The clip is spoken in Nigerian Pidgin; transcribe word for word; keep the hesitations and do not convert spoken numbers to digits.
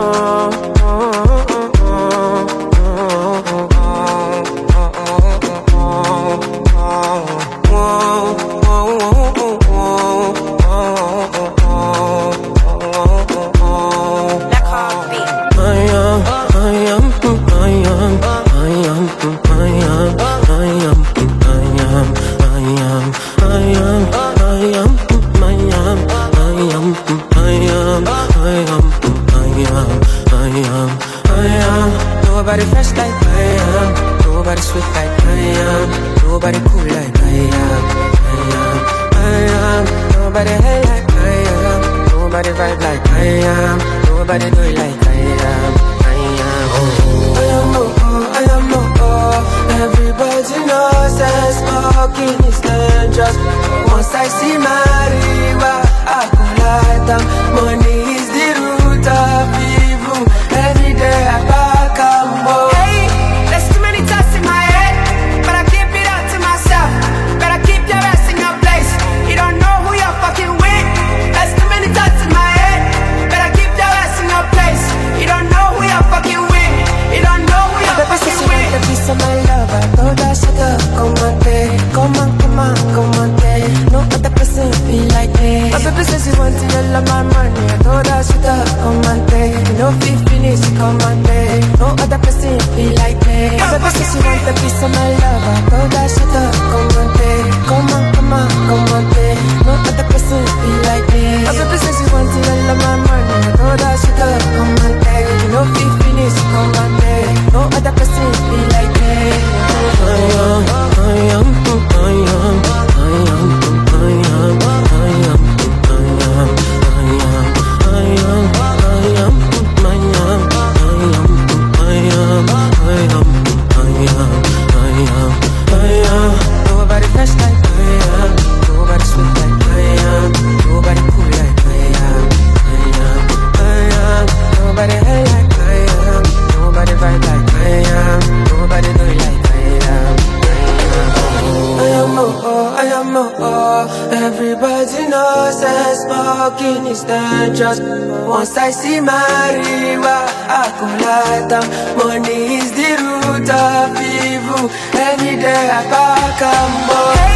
Nobody fresh like I am. Nobody sweet like I am. Nobody cool like I am. I am, I am. Nobody hate like I am. Nobody vibe like I am. Nobody do it like I am. I am. Oh, I am oh, oh, I am oh, oh. Everybody knows that smoking is dangerous. Once I see marijuana, I go light them. Money is the root of evil. Every day I back up. Hey, there's too many thoughts in my head, but I keep it all to myself. Better keep your ass in your place. You don't know who you're fucking with. There's too many thoughts in my head. Better keep your ass in your place. You don't know who you're fucking with. You don't know who you're fucking with. The piece of my love, I told her shut up, come on, babe. Come on, come on, come on, babe. No other person be like me. My baby says she wants to yell my money. I told her shut up, come on, babe. You know if you finish, come on, babe. No other person be like me. My baby says she wants a piece of my love. I told her shut up, come on, babe. Come on, come on, come on, babe. No other person be like me. My baby says she wants to yell my money. I told her shut up, come on, babe. You know if you finish, come on, babe. No other person be like me. I am, I am, I am, I am, I am, I am, I am, I am, I am, I am, I am, I am, I am, I am, I am, I am. Nobody fresh like I am. Nobody sweet like I am. Nobody cool like I am. I am, I am. Nobody hate like I am. Nobody vibe like I am. Nobody do it like I am. I am oh oh, I am oh oh. Everybody knows that smoking is dangerous. Once I see marijuana, I go light them. Money is the root of evil. Every day I back up more.